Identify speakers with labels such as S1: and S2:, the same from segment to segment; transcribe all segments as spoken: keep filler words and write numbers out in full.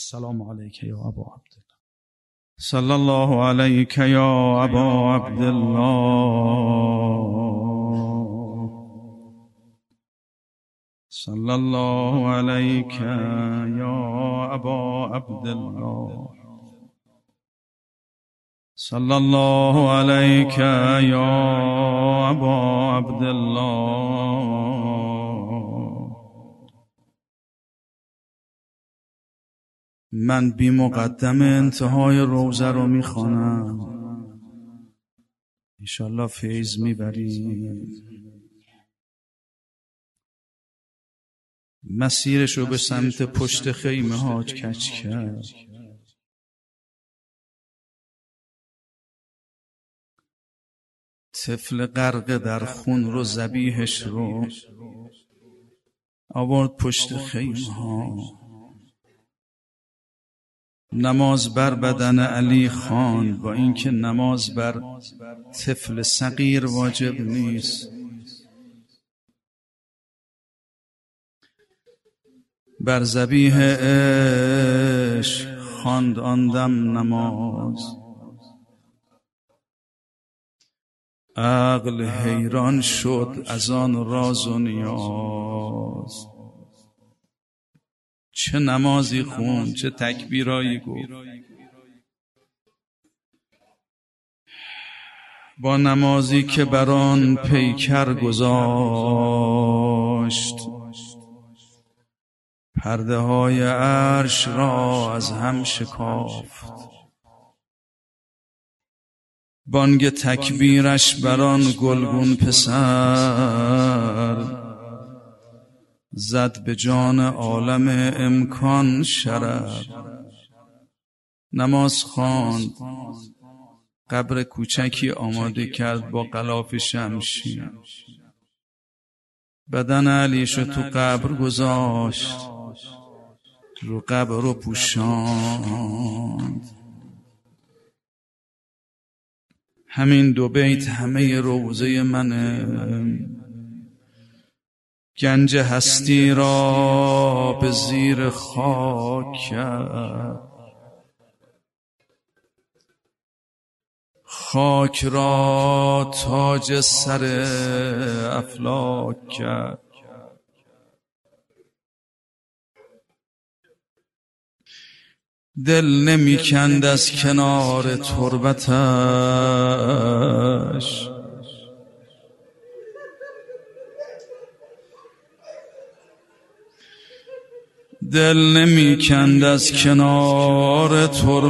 S1: السلام علیک یا ابا عبدالله. صلی الله علیک یا ابا عبدالله. صلی الله علیک یا ابا عبدالله. صلی الله علیک یا ابا عبدالله. من بی مقدم انتهای روزه رو میخوانم، انشالله فیض میبریم. مسیرش رو به سمت پشت خیمه حاج کج کرد. طفل غرق در خون رو ذبیحش رو آورد پشت خیمه ها. نماز بر بدن علی خان، با اینکه نماز بر طفل صغیر واجب نیست. بر ذبیح عشق خواند آن دم نماز. عقل حیران شد از آن راز و نیاز. چه نمازی خون، چه تکبیرایی گفت. با نمازی که بران پیکر گذاشت، پرده های عرش را از هم شکافت. بانگ تکبیرش بران گلگون پسر زد به جان عالم امکان شرر. نماز خواند، قبر کوچکی آماده کرد با غلاف شمشیر. بدن علیشو تو قبر گذاشت، رو قبر رو پوشاند. همین دو بیت همه روزه منه. گنج هستی را به زیر خاک کرد، خاک را تاج سر افلاک کرد. دل نمی کند از کنار تربتش، دل نمی کند از کنار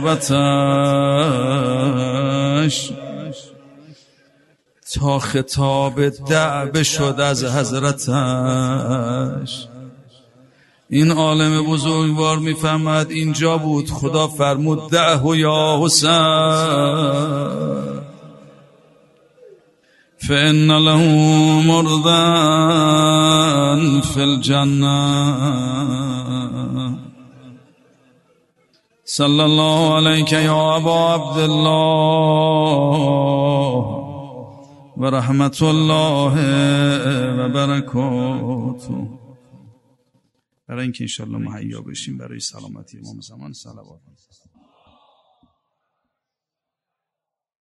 S1: تربتش. تا خطاب دعوه شد از حضرتش. این عالم بزرگوار میفهمد اینجا بود خدا فرمود دعه یا حسین فإن له مرضا في الجنة. صلی الله علیک یا ابا عبدالله و رحمت الله و برکاته. برای اینکه انشاءالله مهیا بشیم برای سلامتی امام زمان صلوات.